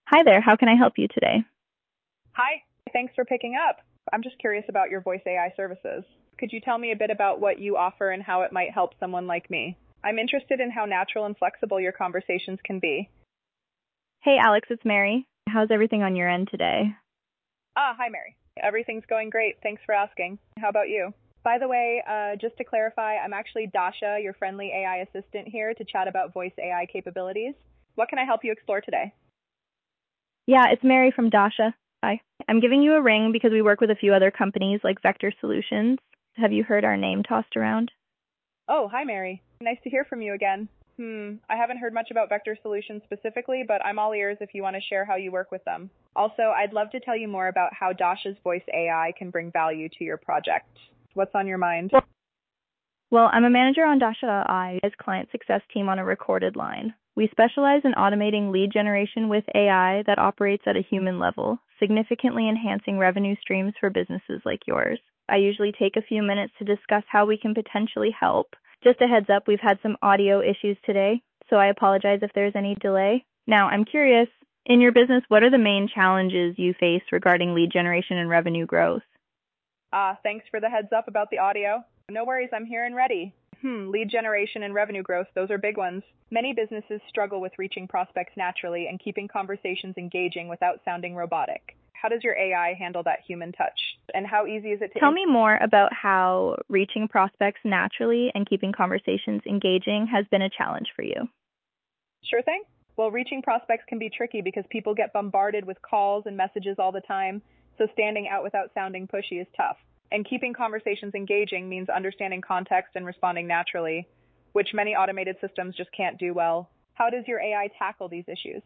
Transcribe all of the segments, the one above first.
Hi there, how can I help you today? Hi, thanks for picking up. I'm just curious about your voice AI services. Could you tell me a bit about what you offer and how it might help someone like me? I'm interested in how natural and flexible your conversations can be. Hey Alex, it's Mary. How's everything on your end today? Hi Mary. Everything's going great. Thanks for asking. How about you? By the way, just to clarify, I'm actually Dasha, your friendly AI assistant here to chat about voice AI capabilities. What can I help you explore today? Yeah, it's Mary from Dasha. Hi. I'm giving you a ring because we work with a few other companies like Vector Solutions. Have you heard our name tossed around? Oh, hi Mary. Nice to hear from you again. I haven't heard much about Vector Solutions specifically, but I'm all ears if you want to share how you work with them. Also, I'd love to tell you more about how Dasha's voice AI can bring value to your project. What's on your mind? Well, I'm a manager on Dasha.ai's client success team on a recorded line. We specialize in automating lead generation with AI that operates at a human level, significantly enhancing revenue streams for businesses like yours. I usually take a few minutes to discuss how we can potentially help. Just a heads up, we've had some audio issues today, so I apologize if there's any delay. Now, I'm curious, in your business, what are the main challenges you face regarding lead generation and revenue growth? Thanks for the heads up about the audio. No worries, I'm here and ready. Lead generation and revenue growth, those are big ones. Many businesses struggle with reaching prospects naturally and keeping conversations engaging without sounding robotic. How does your AI handle that human touch? And how easy is it to... Tell me more about how reaching prospects naturally and keeping conversations engaging has been a challenge for you. Sure thing. Well, reaching prospects can be tricky because people get bombarded with calls and messages all the time, so standing out without sounding pushy is tough. And keeping conversations engaging means understanding context and responding naturally, which many automated systems just can't do well. How does your AI tackle these issues?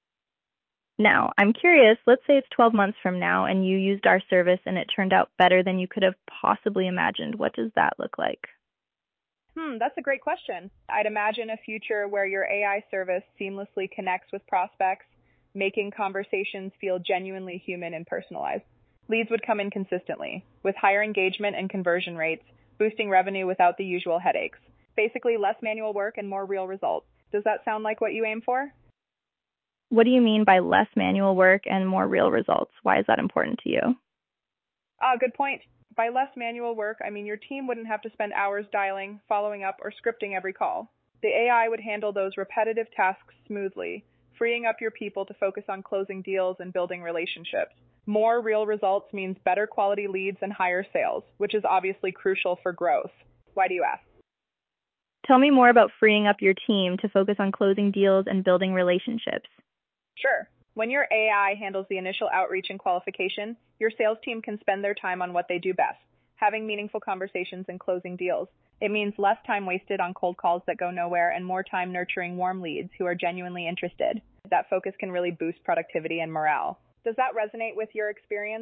Now, I'm curious, let's say it's 12 months from now and you used our service and it turned out better than you could have possibly imagined. What does that look like? That's a great question. I'd imagine a future where your AI service seamlessly connects with prospects, making conversations feel genuinely human and personalized. Leads would come in consistently, with higher engagement and conversion rates, boosting revenue without the usual headaches. Basically, less manual work and more real results. Does that sound like what you aim for? What do you mean by less manual work and more real results? Why is that important to you? Good point. By less manual work, I mean your team wouldn't have to spend hours dialing, following up, or scripting every call. The AI would handle those repetitive tasks smoothly, freeing up your people to focus on closing deals and building relationships. More real results means better quality leads and higher sales, which is obviously crucial for growth. Why do you ask? Tell me more about freeing up your team to focus on closing deals and building relationships. Sure. When your AI handles the initial outreach and qualification, your sales team can spend their time on what they do best, having meaningful conversations and closing deals. It means less time wasted on cold calls that go nowhere and more time nurturing warm leads who are genuinely interested. That focus can really boost productivity and morale. Does that resonate with your experience?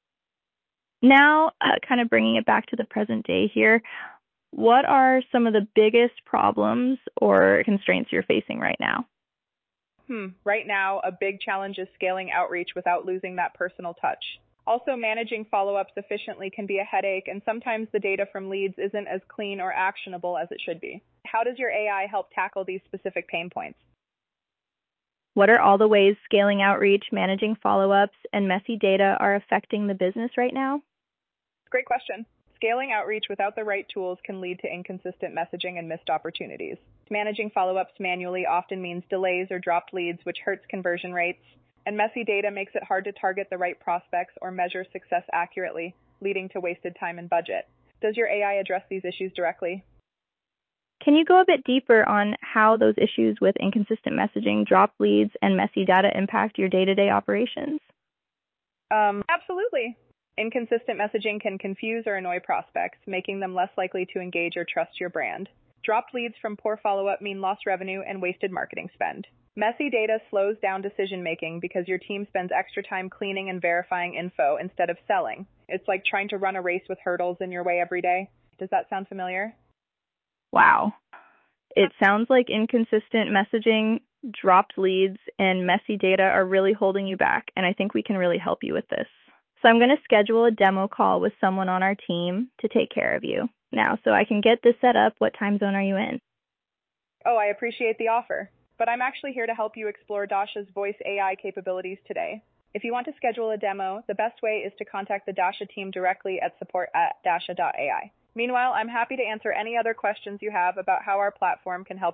Now, kind of bringing it back to the present day here, what are some of the biggest problems or constraints you're facing right now? Right now, a big challenge is scaling outreach without losing that personal touch. Also, managing follow-ups efficiently can be a headache, and sometimes the data from leads isn't as clean or actionable as it should be. How does your AI help tackle these specific pain points? What are all the ways scaling outreach, managing follow-ups, and messy data are affecting the business right now? Great question. Scaling outreach without the right tools can lead to inconsistent messaging and missed opportunities. Managing follow-ups manually often means delays or dropped leads, which hurts conversion rates. And messy data makes it hard to target the right prospects or measure success accurately, leading to wasted time and budget. Does your AI address these issues directly? Can you go a bit deeper on how those issues with inconsistent messaging, dropped leads, and messy data impact your day-to-day operations? Absolutely. Inconsistent messaging can confuse or annoy prospects, making them less likely to engage or trust your brand. Dropped leads from poor follow-up mean lost revenue and wasted marketing spend. Messy data slows down decision-making because your team spends extra time cleaning and verifying info instead of selling. It's like trying to run a race with hurdles in your way every day. Does that sound familiar? Wow. It sounds like inconsistent messaging, dropped leads, and messy data are really holding you back, and I think we can really help you with this. So I'm going to schedule a demo call with someone on our team to take care of you. Now, so I can get this set up, what time zone are you in? Oh, I appreciate the offer. but I'm actually here to help you explore Dasha's voice AI capabilities today. If you want to schedule a demo, the best way is to contact the Dasha team directly at support@dasha.ai. Meanwhile, I'm happy to answer any other questions you have about how our platform can help